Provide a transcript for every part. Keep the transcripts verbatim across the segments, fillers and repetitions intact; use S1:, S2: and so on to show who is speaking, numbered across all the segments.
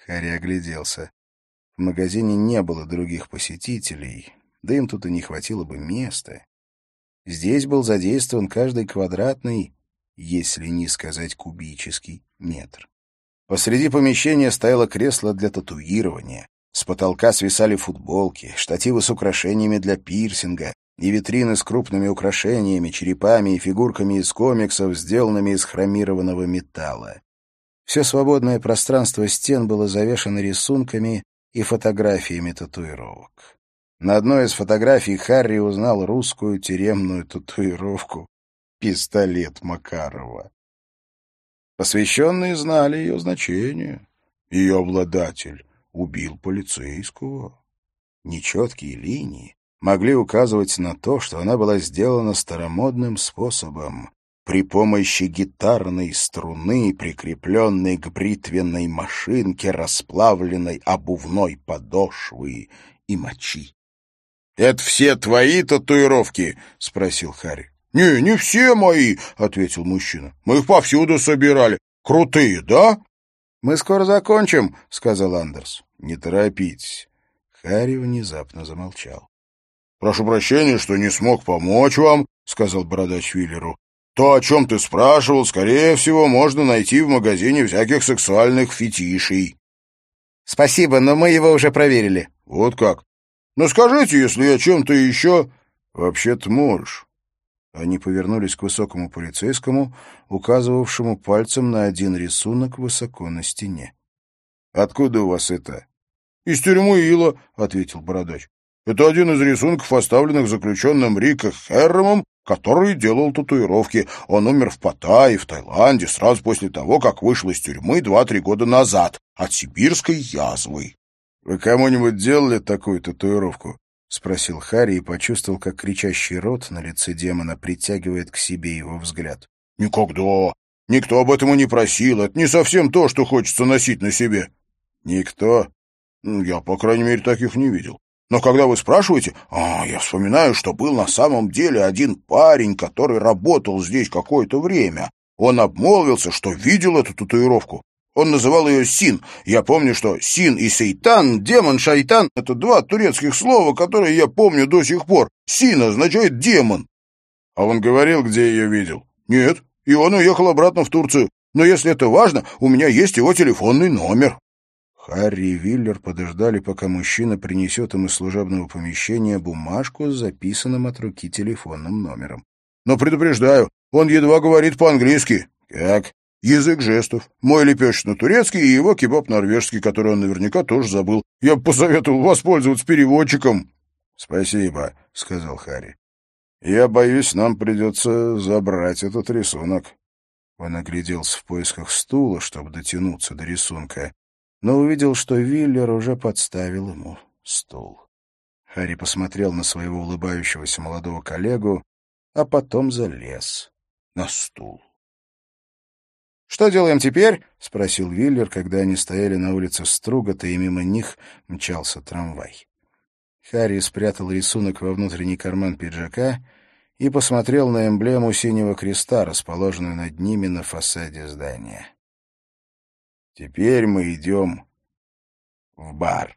S1: Харри огляделся. В магазине не было других посетителей, да им тут и не хватило бы места. Здесь был задействован каждый квадратный, если не сказать кубический, метр. Посреди помещения стояло кресло для татуирования. С потолка свисали футболки, штативы с украшениями для пирсинга и витрины с крупными украшениями, черепами и фигурками из комиксов, сделанными из хромированного металла. Все свободное пространство стен было завешано рисунками и фотографиями татуировок. На одной из фотографий Харри узнал русскую тюремную татуировку «Пистолет Макарова». Посвященные знали ее значение. Ее обладатель убил полицейского. Нечеткие линии могли указывать на то, что она была сделана старомодным способом, при помощи гитарной струны, прикрепленной к бритвенной машинке, расплавленной обувной подошвы и мочи. — Это все твои татуировки? — спросил Харри. — Не, не все мои, — ответил мужчина. — Мы их повсюду собирали. Крутые, да? — Мы скоро закончим, — сказал Андерс. — Не торопитесь. Харри внезапно замолчал. — Прошу прощения, что не смог помочь вам, — сказал бородач Виллеру. — То, о чем ты спрашивал, скорее всего, можно найти в магазине всяких сексуальных фетишей. — Спасибо, но мы его уже проверили. — Вот как? Ну, скажите, если я чем-то еще... — Вообще-то можешь. Они повернулись к высокому полицейскому, указывавшему пальцем на один рисунок высоко на стене. — Откуда у вас это? — Из тюрьмы Ила, — ответил бородач. — Это один из рисунков, оставленных заключенным Риком Херромом, который делал татуировки. Он умер в Паттайе, в Таиланде, сразу после того, как вышел из тюрьмы два-три года назад от сибирской язвы. — Вы кому-нибудь делали такую татуировку? — спросил Харри и почувствовал, как кричащий рот на лице демона притягивает к себе его взгляд. — Никогда. Никто об этом и не просил. Это не совсем то, что хочется носить на себе. — Никто? Я, по крайней мере, таких не видел. Но когда вы спрашиваете, а, я вспоминаю, что был на самом деле один парень, который работал здесь какое-то время. Он обмолвился, что видел эту татуировку. Он называл ее Син. Я помню, что Син и Сейтан, демон, шайтан — это два турецких слова, которые я помню до сих пор. Син означает демон. А он говорил, где ее видел? Нет, и он уехал обратно в Турцию. Но если это важно, у меня есть его телефонный номер. Харри и Виллер подождали, пока мужчина принесет им из служебного помещения бумажку с записанным от руки телефонным номером. — Но предупреждаю, он едва говорит по-английски. — Как? — Язык жестов. Мой лепешечно-турецкий и его кебаб-норвежский, который он наверняка тоже забыл. Я бы посоветовал воспользоваться переводчиком. — Спасибо, — сказал Харри. — Я боюсь, нам придется забрать этот рисунок. Он огляделся в поисках стула, чтобы дотянуться до рисунка, но увидел, что Виллер уже подставил ему стул. Харри посмотрел на своего улыбающегося молодого коллегу, а потом залез на стул. «Что делаем теперь?» — спросил Виллер, когда они стояли на улице Стругата, и мимо них мчался трамвай. Харри спрятал рисунок во внутренний карман пиджака и посмотрел на эмблему синего креста, расположенную над ними на фасаде здания. «Теперь мы идем в бар».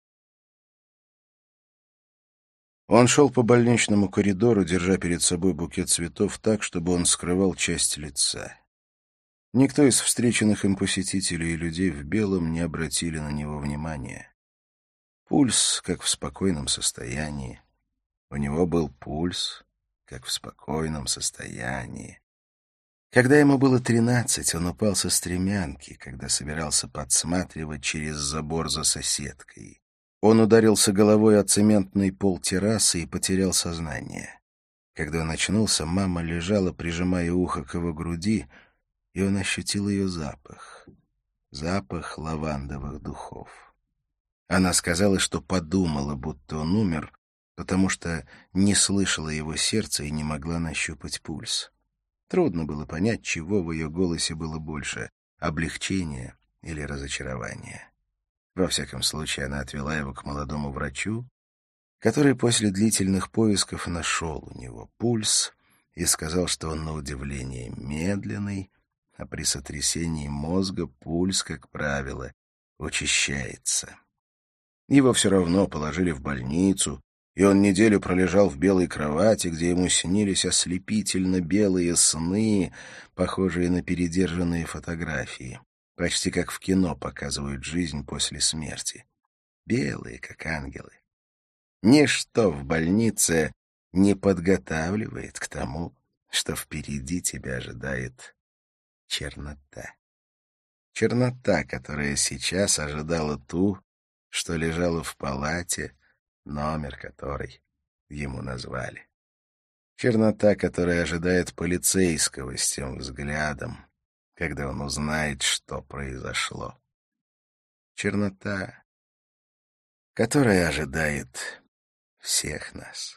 S1: Он шел по больничному коридору, держа перед собой букет цветов так, чтобы он скрывал часть лица. Никто из встреченных им посетителей и людей в белом не обратили на него внимания. Пульс, как в спокойном состоянии. У него был пульс, как в спокойном состоянии. Когда ему было тринадцать, он упал со стремянки, когда собирался подсматривать через забор за соседкой. Он ударился головой о цементный пол террасы и потерял сознание. Когда он очнулся, мама лежала, прижимая ухо к его груди, и он ощутил ее запах. Запах лавандовых духов. Она сказала, что подумала, будто он умер, потому что не слышала его сердца и не могла нащупать пульс. Трудно было понять, чего в ее голосе было больше — облегчения или разочарования. Во всяком случае, она отвела его к молодому врачу, который после длительных поисков нашел у него пульс и сказал, что он на удивление медленный, а при сотрясении мозга пульс, как правило, учащается. Его все равно положили в больницу, и он неделю пролежал в белой кровати, где ему снились ослепительно белые сны, похожие на передержанные фотографии. Почти как в кино показывают жизнь после смерти. Белые, как ангелы. Ничто в больнице не подготавливает к тому, что впереди тебя ожидает чернота. Чернота, которая сейчас ожидала ту, что лежала в палате, номер которой ему назвали. Чернота, которая ожидает полицейского с тем взглядом, когда он узнает, что произошло. Чернота, которая ожидает всех нас.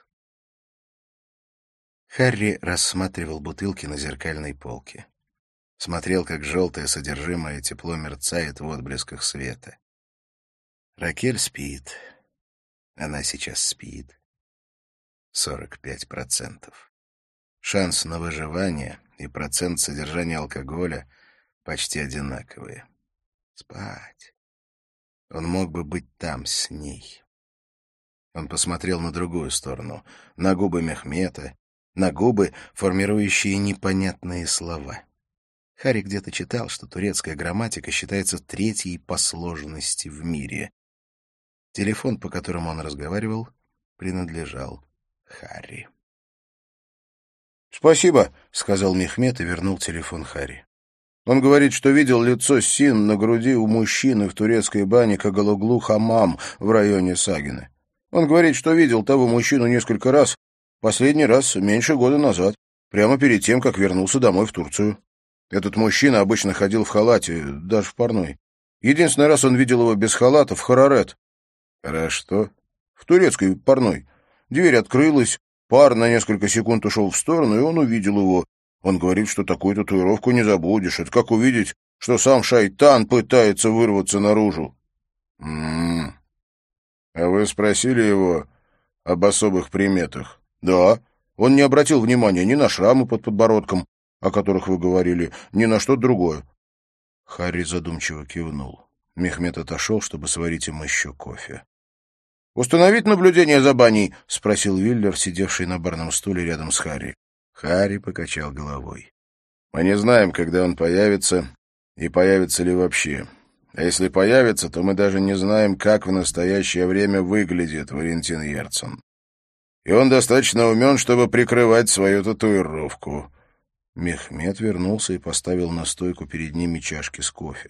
S1: Харри рассматривал бутылки на зеркальной полке. Смотрел, как желтое содержимое тепло мерцает в отблесках света. Ракель спит. Она сейчас спит. сорок пять процентов. Шанс на выживание и процент содержания алкоголя почти одинаковые. Спать. Он мог бы быть там с ней. Он посмотрел на другую сторону, на губы Мехмета, на губы, формирующие непонятные слова. Харри где-то читал, что турецкая грамматика считается третьей по сложности в мире. Телефон, по которому он разговаривал, принадлежал Харри. «Спасибо», — сказал Мехмет и вернул телефон Харри. «Он говорит, что видел лицо Син на груди у мужчины в турецкой бане Кагалоглу Хамам в районе Сагины. Он говорит, что видел того мужчину несколько раз, последний раз меньше года назад, прямо перед тем, как вернулся домой в Турцию. Этот мужчина обычно ходил в халате, даже в парной. Единственный раз он видел его без халата в Харарет». «А что?» «В турецкой парной. Дверь открылась, пар на несколько секунд ушел в сторону, и он увидел его. Он говорит, что такую татуировку не забудешь. Это как увидеть, что сам шайтан пытается вырваться наружу». «М-м-м. А вы спросили его об особых приметах?» «Да. Он не обратил внимания ни на шрамы под подбородком, о которых вы говорили, ни на что другое». Харри задумчиво кивнул. Мехмет отошел, чтобы сварить им еще кофе. «Установить наблюдение за баней?» — спросил Виллер, сидевший на барном стуле рядом с Харри. Харри покачал головой. «Мы не знаем, когда он появится и появится ли вообще. А если появится, то мы даже не знаем, как в настоящее время выглядит Валентин Ерцен. И он достаточно умен, чтобы прикрывать свою татуировку». Мехмет вернулся и поставил на стойку перед ними чашки с кофе.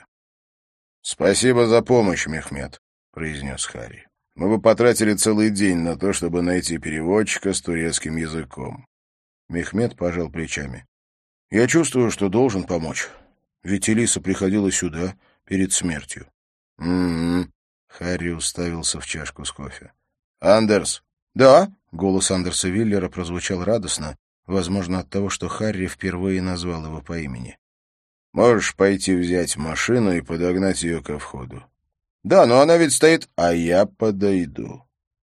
S1: «Спасибо за помощь, Мехмет», — произнес Харри. «Мы бы потратили целый день на то, чтобы найти переводчика с турецким языком». Мехмет пожал плечами. «Я чувствую, что должен помочь. Ведь Элиса приходила сюда перед смертью». «М-м-м», Харри уставился в чашку с кофе. «Андерс?» «Да?» — голос Андерса Виллера прозвучал радостно, возможно, от того, что Харри впервые назвал его по имени. «Можешь пойти взять машину и подогнать ее ко входу». «Да, но она ведь стоит...» «А я подойду».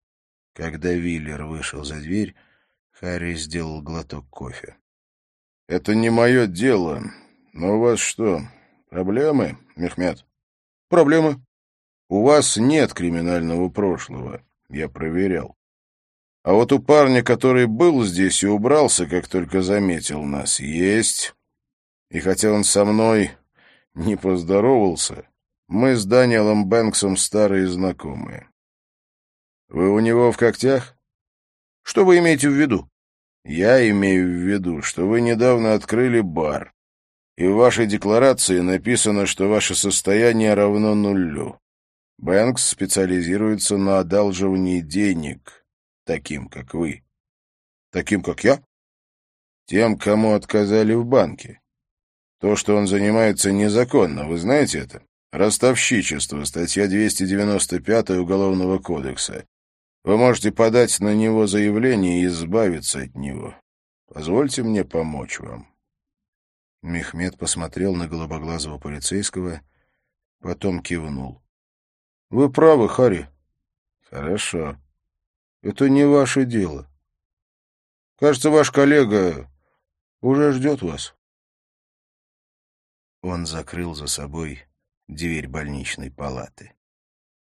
S1: Когда Виллер вышел за дверь, Харри сделал глоток кофе. «Это не мое дело. Но у вас что, проблемы, Мехмет?» «Проблемы?» «У вас нет криминального прошлого. Я проверял. А вот у парня, который был здесь и убрался, как только заметил нас, есть. И хотя он со мной не поздоровался, мы с Даниэлом Бэнксом старые знакомые. Вы у него в когтях? Что вы имеете в виду? Я имею в виду, что вы недавно открыли бар, и в вашей декларации написано, что ваше состояние равно нулю. Бэнкс специализируется на одалживании денег, таким, как вы. Таким, как я? Тем, кому отказали в банке. То, что он занимается незаконно, вы знаете это? Ростовщичество, статья двести девяносто пять Уголовного кодекса. Вы можете подать на него заявление и избавиться от него. Позвольте мне помочь вам». Мехмет посмотрел на голубоглазого полицейского, потом кивнул. «Вы правы, Харри». «Хорошо. Это не ваше дело. Кажется, ваш коллега уже ждет вас». Он закрыл за собой дверь больничной палаты.